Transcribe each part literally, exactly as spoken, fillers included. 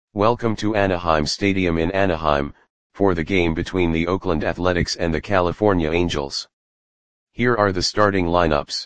Welcome to Anaheim Stadium in Anaheim, for the game between the Oakland Athletics and the California Angels. Here are the starting lineups.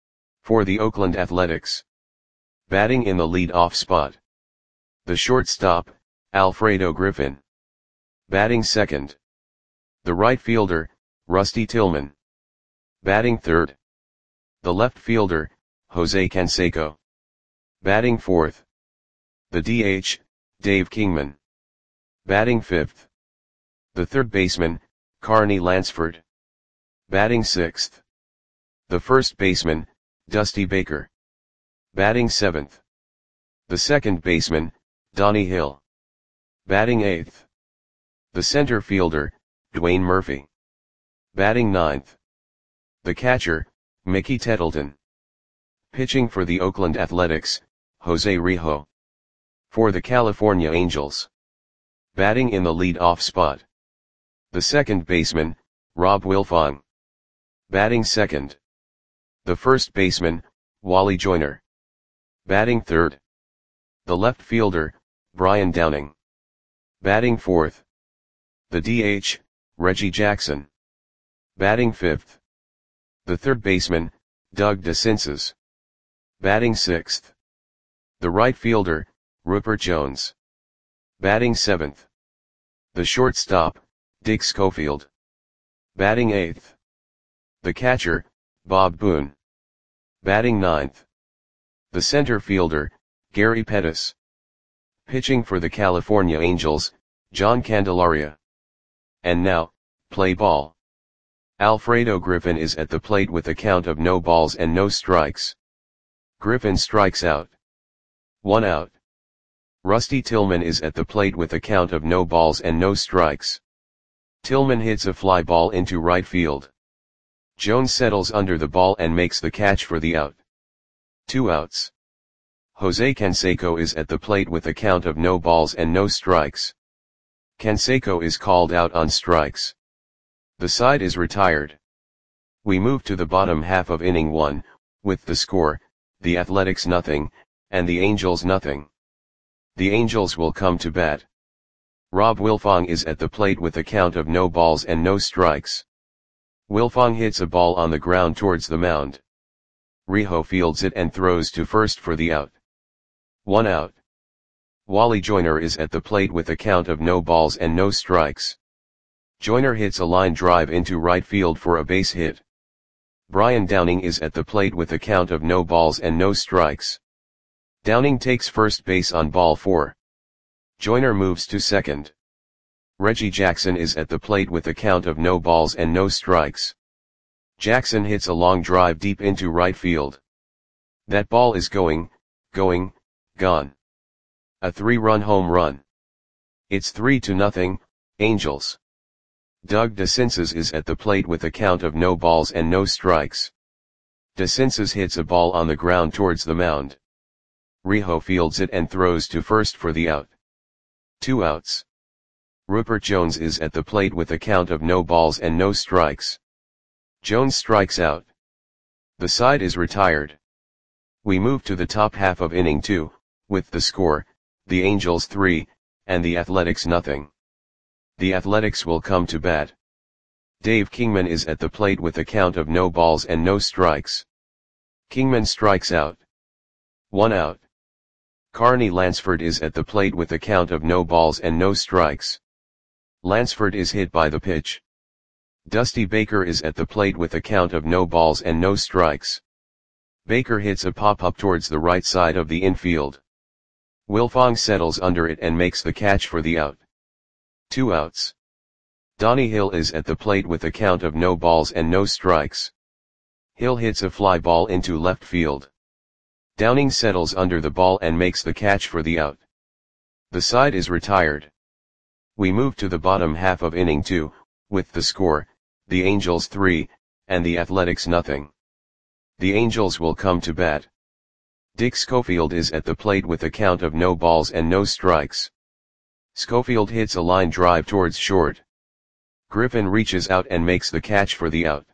For the Oakland Athletics. Batting in the lead-off spot. The shortstop, Alfredo Griffin. Batting second. The right fielder, Rusty Tillman. Batting third. The left fielder, Jose Canseco. Batting fourth. The D H, Dave Kingman. Batting fifth. The third baseman, Carney Lansford. Batting sixth. The first baseman, Dusty Baker. Batting seventh. The second baseman, Donnie Hill. Batting eighth. The center fielder, Dwayne Murphy. Batting ninth. The catcher, Mickey Tettleton. Pitching for the Oakland Athletics, Jose Rijo. For the California Angels. Batting in the lead-off spot. The second baseman, Rob Wilfong. Batting second. The first baseman, Wally Joyner. Batting third. The left fielder, Brian Downing. Batting fourth. The D H, Reggie Jackson. Batting fifth. The third baseman, Doug DeCinces. Batting sixth. The right fielder, Rupert Jones. Batting seventh. The shortstop, Dick Schofield. Batting eighth. The catcher, Bob Boone. Batting ninth. The center fielder, Gary Pettis. Pitching for the California Angels, John Candelaria. And now, play ball. Alfredo Griffin is at the plate with a count of no balls and no strikes. Griffin strikes out. One out. Rusty Tillman is at the plate with a count of no balls and no strikes. Tillman hits a fly ball into right field. Jones settles under the ball and makes the catch for the out. Two outs. Jose Canseco is at the plate with a count of no balls and no strikes. Canseco is called out on strikes. The side is retired. We move to the bottom half of inning one, with the score, the Athletics nothing, and the Angels nothing. The Angels will come to bat. Rob Wilfong is at the plate with a count of no balls and no strikes. Wilfong hits a ball on the ground towards the mound. Rijo fields it and throws to first for the out. One out. Wally Joyner is at the plate with a count of no balls and no strikes. Joyner hits a line drive into right field for a base hit. Brian Downing is at the plate with a count of no balls and no strikes. Downing takes first base on ball four. Joyner moves to second. Reggie Jackson is at the plate with a count of no balls and no strikes. Jackson hits a long drive deep into right field. That ball is going, going, gone. A three-run home run. It's three to nothing, Angels. Doug DeCinces is at the plate with a count of no balls and no strikes. DeCinces hits a ball on the ground towards the mound. Rijo fields it and throws to first for the out. Two outs. Rupert Jones is at the plate with a count of no balls and no strikes. Jones strikes out. The side is retired. We move to the top half of inning two, with the score, the Angels three, and the Athletics nothing. The Athletics will come to bat. Dave Kingman is at the plate with a count of no balls and no strikes. Kingman strikes out. One out. Carney Lansford is at the plate with a count of no balls and no strikes. Lansford is hit by the pitch. Dusty Baker is at the plate with a count of no balls and no strikes. Baker hits a pop-up towards the right side of the infield. Wilfong settles under it and makes the catch for the out. Two outs. Donnie Hill is at the plate with a count of no balls and no strikes. Hill hits a fly ball into left field. Downing settles under the ball and makes the catch for the out. The side is retired. We move to the bottom half of inning two, with the score, the Angels three, and the Athletics nothing. The Angels will come to bat. Dick Schofield is at the plate with a count of no balls and no strikes. Schofield hits a line drive towards short. Griffin reaches out and makes the catch for the out.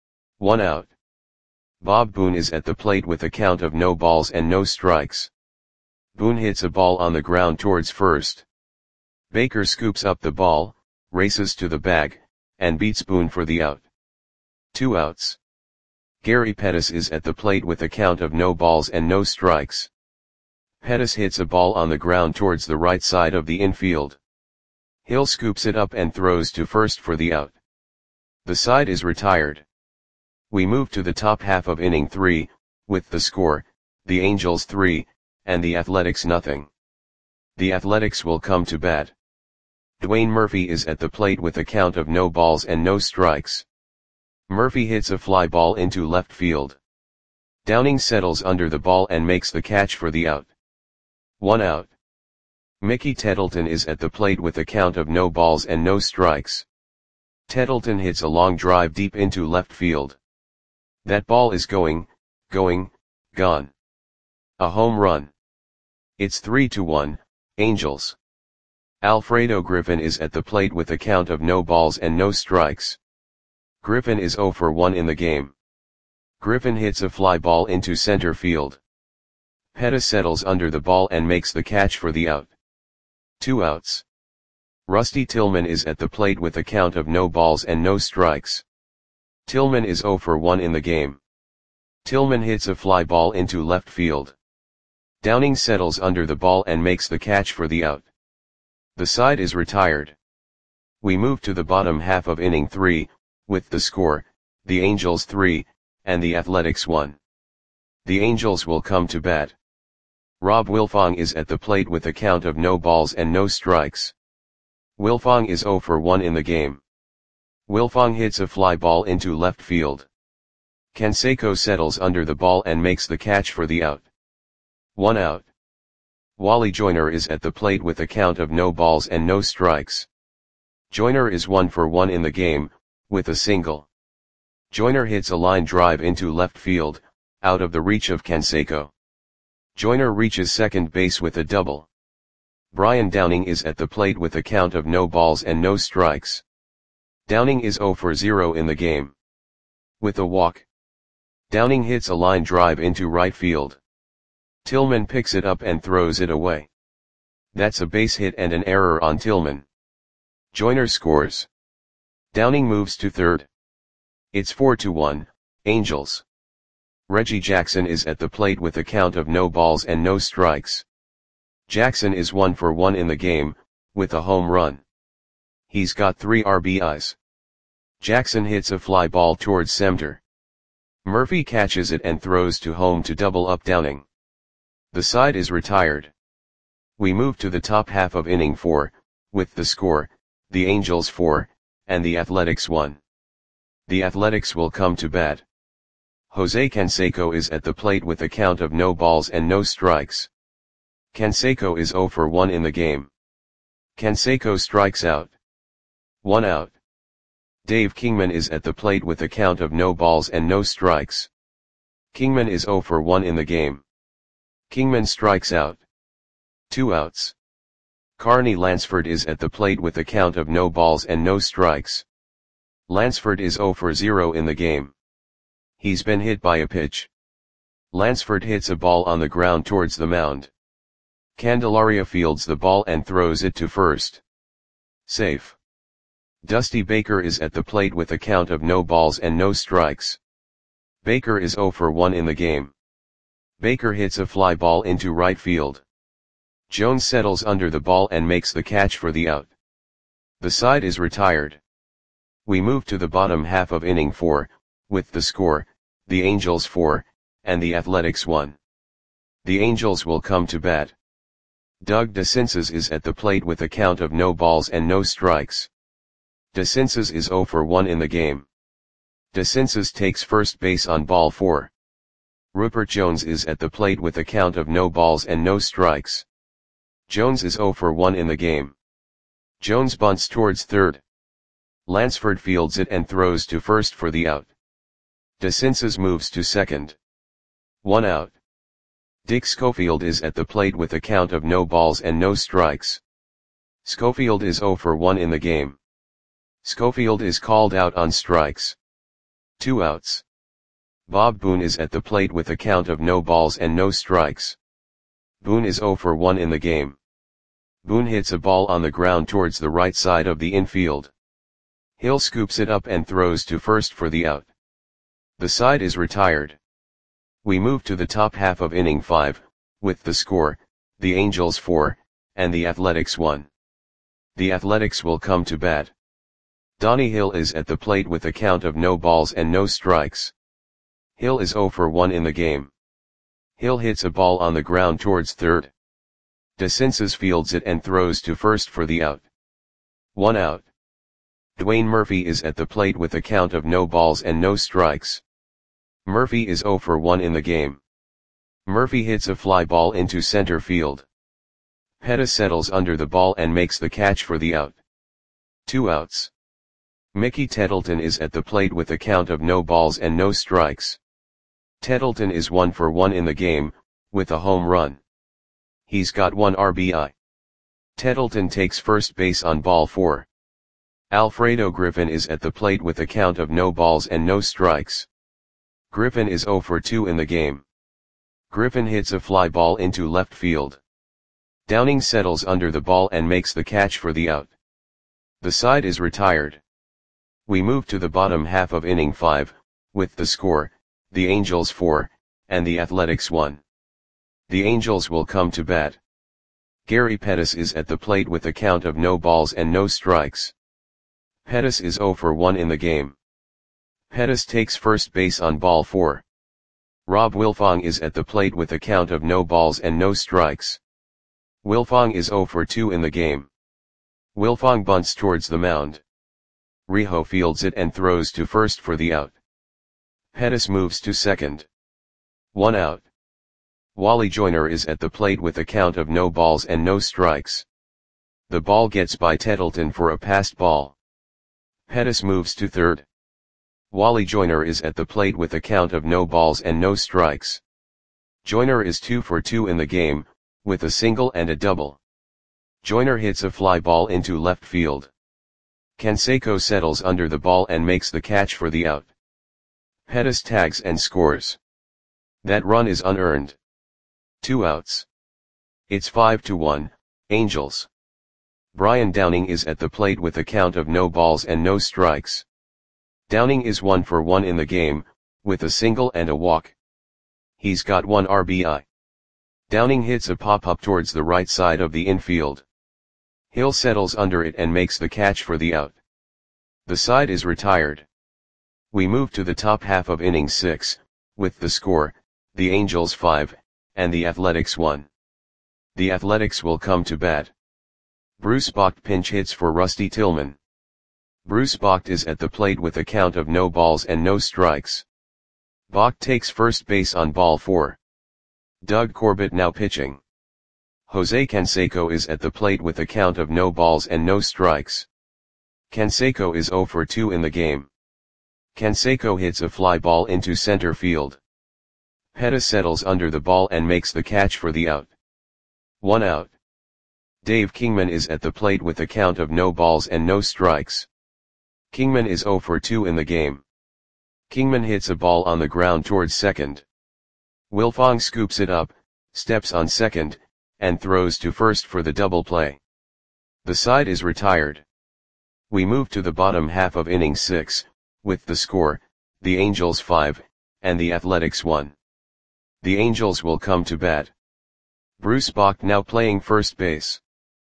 One out. Bob Boone is at the plate with a count of no balls and no strikes. Boone hits a ball on the ground towards first. Baker scoops up the ball, races to the bag, and beats Boone for the out. Two outs. Gary Pettis is at the plate with a count of no balls and no strikes. Pettis hits a ball on the ground towards the right side of the infield. Hill scoops it up and throws to first for the out. The side is retired. We move to the top half of inning three, with the score, the Angels three, and the Athletics nothing. The Athletics will come to bat. Dwayne Murphy is at the plate with a count of no balls and no strikes. Murphy hits a fly ball into left field. Downing settles under the ball and makes the catch for the out. One out. Mickey Tettleton is at the plate with a count of no balls and no strikes. Tettleton hits a long drive deep into left field. That ball is going, going, gone. A home run. It's three to one, Angels. Alfredo Griffin is at the plate with a count of no balls and no strikes. Griffin is oh for one in the game. Griffin hits a fly ball into center field. Pettis settles under the ball and makes the catch for the out. Two outs. Rusty Tillman is at the plate with a count of no balls and no strikes. Tillman is oh for one in the game. Tillman hits a fly ball into left field. Downing settles under the ball and makes the catch for the out. The side is retired. We move to the bottom half of inning three, with the score, the Angels three, and the Athletics one. The Angels will come to bat. Rob Wilfong is at the plate with a count of no balls and no strikes. Wilfong is oh for one in the game. Wilfong hits a fly ball into left field. Canseco settles under the ball and makes the catch for the out. One out. Wally Joyner is at the plate with a count of no balls and no strikes. Joyner is one for one in the game, with a single. Joyner hits a line drive into left field, out of the reach of Canseco. Joyner reaches second base with a double. Brian Downing is at the plate with a count of no balls and no strikes. Downing is oh for zero in the game. With a walk. Downing hits a line drive into right field. Tillman picks it up and throws it away. That's a base hit and an error on Tillman. Joyner scores. Downing moves to third. It's four to one, Angels. Reggie Jackson is at the plate with a count of no balls and no strikes. Jackson is one for one in the game, with a home run. He's got three R B Is. Jackson hits a fly ball towards center. Murphy catches it and throws to home to double up Downing. The side is retired. We move to the top half of inning four, with the score, the Angels four, and the Athletics one. The Athletics will come to bat. Jose Canseco is at the plate with a count of no balls and no strikes. Canseco is oh for one in the game. Canseco strikes out. One out. Dave Kingman is at the plate with a count of no balls and no strikes. Kingman is oh for one in the game. Kingman strikes out. Two outs. Carney Lansford is at the plate with a count of no balls and no strikes. Lansford is oh for zero in the game. He's been hit by a pitch. Lansford hits a ball on the ground towards the mound. Candelaria fields the ball and throws it to first. Safe. Dusty Baker is at the plate with a count of no balls and no strikes. Baker is oh for one in the game. Baker hits a fly ball into right field. Jones settles under the ball and makes the catch for the out. The side is retired. We move to the bottom half of inning four, with the score, the Angels four, and the Athletics one. The Angels will come to bat. Doug DeCinces is at the plate with a count of no balls and no strikes. DeCinces is oh for one in the game. DeCinces takes first base on ball four. Rupert Jones is at the plate with a count of no balls and no strikes. Jones is oh for one in the game. Jones bunts towards third. Lansford fields it and throws to first for the out. DeCinces moves to second. One out. Dick Schofield is at the plate with a count of no balls and no strikes. Schofield is oh for one in the game. Schofield is called out on strikes. Two outs. Bob Boone is at the plate with a count of no balls and no strikes. Boone is zero for one in the game. Boone hits a ball on the ground towards the right side of the infield. Hill scoops it up and throws to first for the out. The side is retired. We move to the top half of inning five, with the score, the Angels four, and the Athletics one. The Athletics will come to bat. Donnie Hill is at the plate with a count of no balls and no strikes. Hill is zero for one in the game. Hill hits a ball on the ground towards third. DeCinces fields it and throws to first for the out. One out. Dwayne Murphy is at the plate with a count of no balls and no strikes. Murphy is zero for one in the game. Murphy hits a fly ball into center field. Pettis settles under the ball and makes the catch for the out. Two outs. Mickey Tettleton is at the plate with a count of no balls and no strikes. Tettleton is one for one in the game, with a home run. He's got one R B I. Tettleton takes first base on ball four. Alfredo Griffin is at the plate with a count of no balls and no strikes. Griffin is zero for two in the game. Griffin hits a fly ball into left field. Downing settles under the ball and makes the catch for the out. The side is retired. We move to the bottom half of inning five, with the score, the Angels four, and the Athletics one. The Angels will come to bat. Gary Pettis is at the plate with a count of no balls and no strikes. Pettis is zero for one in the game. Pettis takes first base on ball four. Rob Wilfong is at the plate with a count of no balls and no strikes. Wilfong is zero for two in the game. Wilfong bunts towards the mound. Rijo fields it and throws to first for the out. Pettis moves to second. One out. Wally Joyner is at the plate with a count of no balls and no strikes. The ball gets by Tettleton for a passed ball. Pettis moves to third. Wally Joyner is at the plate with a count of no balls and no strikes. Joyner is two for two in the game, with a single and a double. Joyner hits a fly ball into left field. Canseco settles under the ball and makes the catch for the out. Pettis tags and scores. That run is unearned. Two outs. It's five to one, Angels. Brian Downing is at the plate with a count of no balls and no strikes. Downing is one for one in the game, with a single and a walk. He's got one R B I. Downing hits a pop-up towards the right side of the infield. Hill settles under it and makes the catch for the out. The side is retired. We move to the top half of inning six, with the score, the Angels five, and the Athletics one. The Athletics will come to bat. Bruce Bocht pinch hits for Rusty Tillman. Bruce Bocht is at the plate with a count of no balls and no strikes. Bocht takes first base on ball four. Doug Corbett now pitching. Jose Canseco is at the plate with a count of no balls and no strikes. Canseco is zero for two in the game. Canseco hits a fly ball into center field. Pettis settles under the ball and makes the catch for the out. One out. Dave Kingman is at the plate with a count of no balls and no strikes. Kingman is zero for two in the game. Kingman hits a ball on the ground towards second. Wilfong scoops it up, steps on second, and throws to first for the double play. The side is retired. We move to the bottom half of inning six, with the score, the Angels five, and the Athletics one. The Angels will come to bat. Bruce Bocht now playing first base.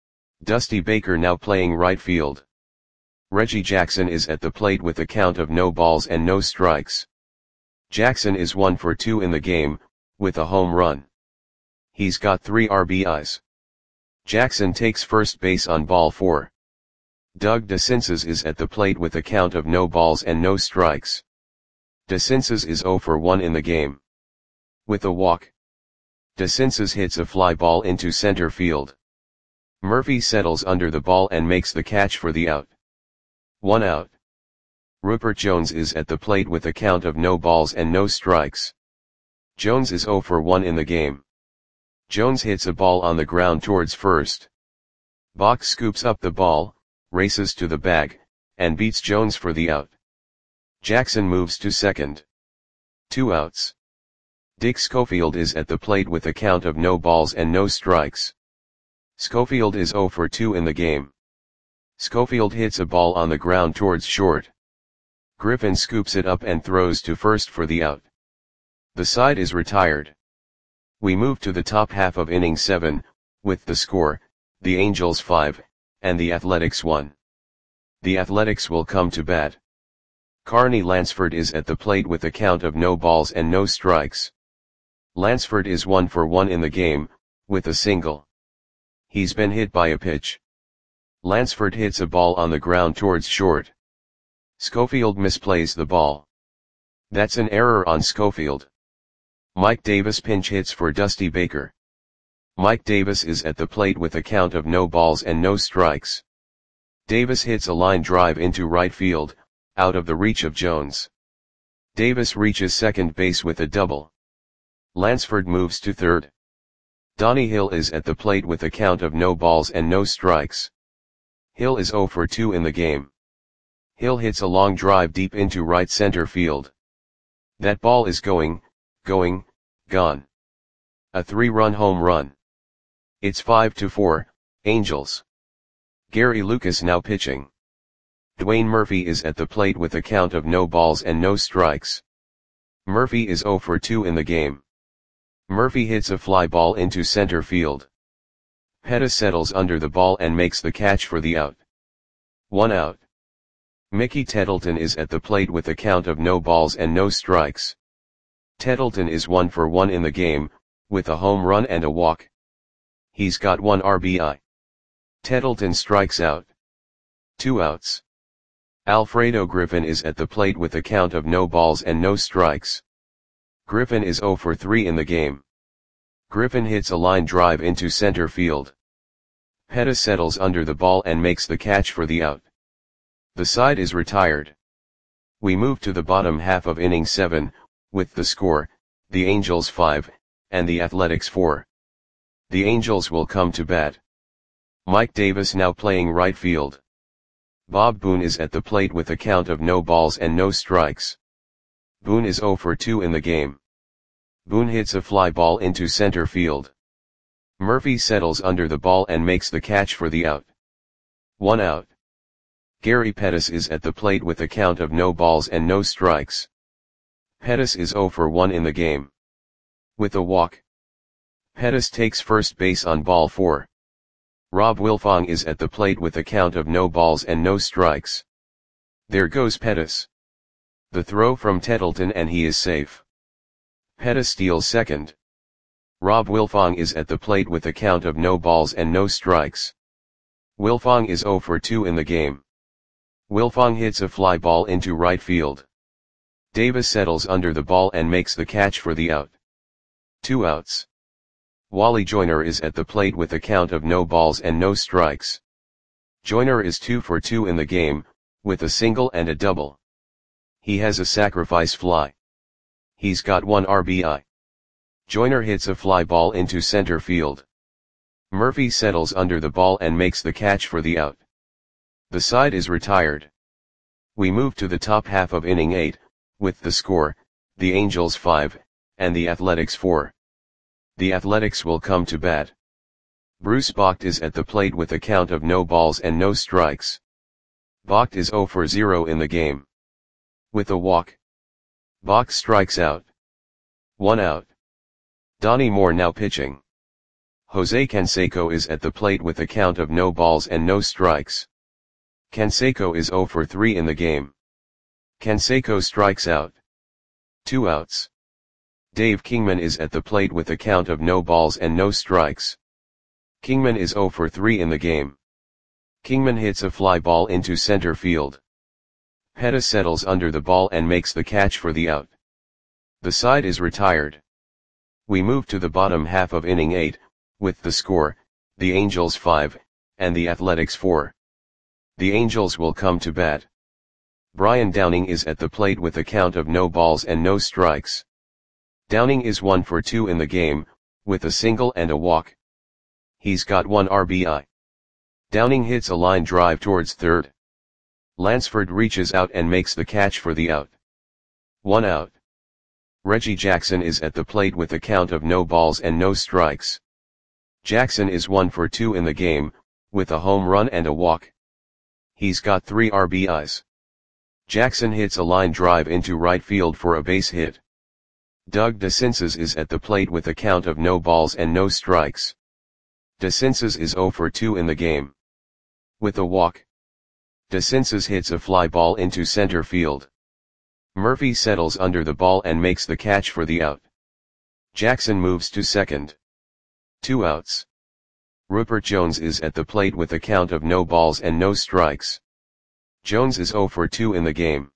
Dusty Baker now playing right field. Reggie Jackson is at the plate with a count of no balls and no strikes. Jackson is one for two in the game, with a home run. He's got three R B Is. Jackson takes first base on ball four. Doug DeCinces is at the plate with a count of no balls and no strikes. DeCinces is zero for one in the game. With a walk. DeCinces hits a fly ball into center field. Murphy settles under the ball and makes the catch for the out. One out. Rupert Jones is at the plate with a count of no balls and no strikes. Jones is zero for one in the game. Jones hits a ball on the ground towards first. Bocht scoops up the ball, races to the bag, and beats Jones for the out. Jackson moves to second. Two outs. Dick Schofield is at the plate with a count of no balls and no strikes. Schofield is zero for two in the game. Schofield hits a ball on the ground towards short. Griffin scoops it up and throws to first for the out. The side is retired. We move to the top half of inning seven, with the score, the Angels five, and the Athletics one. The Athletics will come to bat. Carney Lansford is at the plate with a count of no balls and no strikes. Lansford is one for one in the game, with a single. He's been hit by a pitch. Lansford hits a ball on the ground towards short. Schofield misplays the ball. That's an error on Schofield. Mike Davis pinch hits for Dusty Baker. Mike Davis is at the plate with a count of no balls and no strikes. Davis hits a line drive into right field, out of the reach of Jones. Davis reaches second base with a double. Lansford moves to third. Donnie Hill is at the plate with a count of no balls and no strikes. Hill is zero for two in the game. Hill hits a long drive deep into right center field. That ball is going, going, gone. A three-run home run. It's five to four, Angels. Gary Lucas now pitching. Dwayne Murphy is at the plate with a count of no balls and no strikes. Murphy is zero for two in the game. Murphy hits a fly ball into center field. Pettis settles under the ball and makes the catch for the out. One out. Mickey Tettleton is at the plate with a count of no balls and no strikes. Tettleton is one for one in the game, with a home run and a walk. He's got one R B I. Tettleton strikes out. Two outs. Alfredo Griffin is at the plate with a count of no balls and no strikes. Griffin is zero for three in the game. Griffin hits a line drive into center field. Pettis settles under the ball and makes the catch for the out. The side is retired. We move to the bottom half of inning seven, with the score, the Angels five, and the Athletics four. The Angels will come to bat. Mike Davis now playing right field. Bob Boone is at the plate with a count of no balls and no strikes. Boone is zero for two in the game. Boone hits a fly ball into center field. Murphy settles under the ball and makes the catch for the out. One out. Gary Pettis is at the plate with a count of no balls and no strikes. Pettis is zero for one in the game. With a walk. Pettis takes first base on ball four. Rob Wilfong is at the plate with a count of no balls and no strikes. There goes Pettis. The throw from Tettleton and he is safe. Pettis steals second. Rob Wilfong is at the plate with a count of no balls and no strikes. Wilfong is zero for two in the game. Wilfong hits a fly ball into right field. Davis settles under the ball and makes the catch for the out. Two outs. Wally Joyner is at the plate with a count of no balls and no strikes. Joyner is two for two in the game, with a single and a double. He has a sacrifice fly. He's got one R B I. Joyner hits a fly ball into center field. Murphy settles under the ball and makes the catch for the out. The side is retired. We move to the top half of inning eight, with the score, the Angels five, and the Athletics four. The Athletics will come to bat. Bruce Bocht is at the plate with a count of no balls and no strikes. Bocht is zero for zero in the game. With a walk. Bocht strikes out. One out. Donnie Moore now pitching. Jose Canseco is at the plate with a count of no balls and no strikes. Canseco is zero for three in the game. Canseco strikes out. Two outs. Dave Kingman is at the plate with a count of no balls and no strikes. Kingman is zero for three in the game. Kingman hits a fly ball into center field. Pettis settles under the ball and makes the catch for the out. The side is retired. We move to the bottom half of inning eight, with the score, the Angels five, and the Athletics four. The Angels will come to bat. Brian Downing is at the plate with a count of no balls and no strikes. Downing is one for two in the game, with a single and a walk. He's got one R B I. Downing hits a line drive towards third. Lansford reaches out and makes the catch for the out. One out. Reggie Jackson is at the plate with a count of no balls and no strikes. Jackson is one for two in the game, with a home run and a walk. He's got three R B Is. Jackson hits a line drive into right field for a base hit. Doug DeCinces is at the plate with a count of no balls and no strikes. DeCinces is zero for two in the game. With a walk. DeCinces hits a fly ball into center field. Murphy settles under the ball and makes the catch for the out. Jackson moves to second. Two outs. Rupert Jones is at the plate with a count of no balls and no strikes. Jones is zero for two in the game.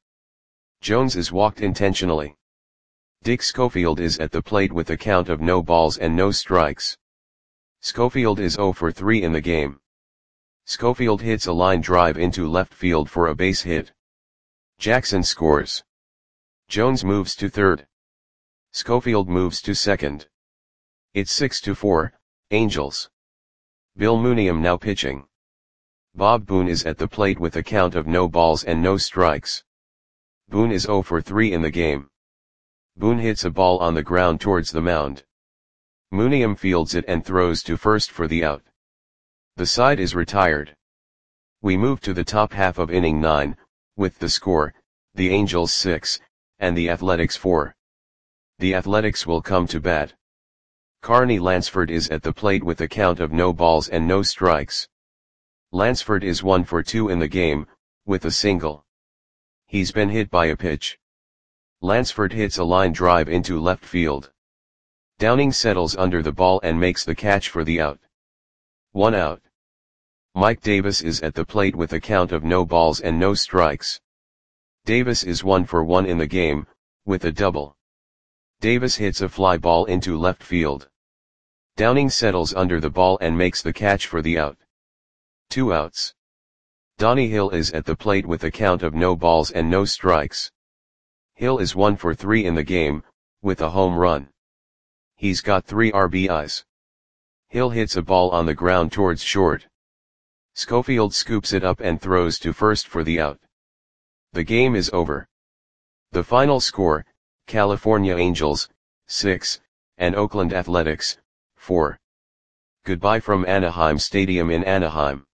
Jones is walked intentionally. Dick Schofield is at the plate with a count of no balls and no strikes. Schofield is zero for three in the game. Schofield hits a line drive into left field for a base hit. Jackson scores. Jones moves to third. Schofield moves to second. It's six to four, Angels. Bill Mooneyham now pitching. Bob Boone is at the plate with a count of no balls and no strikes. Boone is zero for three in the game. Boone hits a ball on the ground towards the mound. Mooneyham fields it and throws to first for the out. The side is retired. We move to the top half of inning nine, with the score, the Angels six, and the Athletics four. The Athletics will come to bat. Carney Lansford is at the plate with a count of no balls and no strikes. Lansford is one for two in the game, with a single. He's been hit by a pitch. Lansford hits a line drive into left field. Downing settles under the ball and makes the catch for the out. One out. Mike Davis is at the plate with a count of no balls and no strikes. Davis is one for one in the game, with a double. Davis hits a fly ball into left field. Downing settles under the ball and makes the catch for the out. Two outs. Donnie Hill is at the plate with a count of no balls and no strikes. Hill is one for three in the game, with a home run. He's got three R B Is. Hill hits a ball on the ground towards short. Schofield scoops it up and throws to first for the out. The game is over. The final score, California Angels, six, and Oakland Athletics, four. Goodbye from Anaheim Stadium in Anaheim.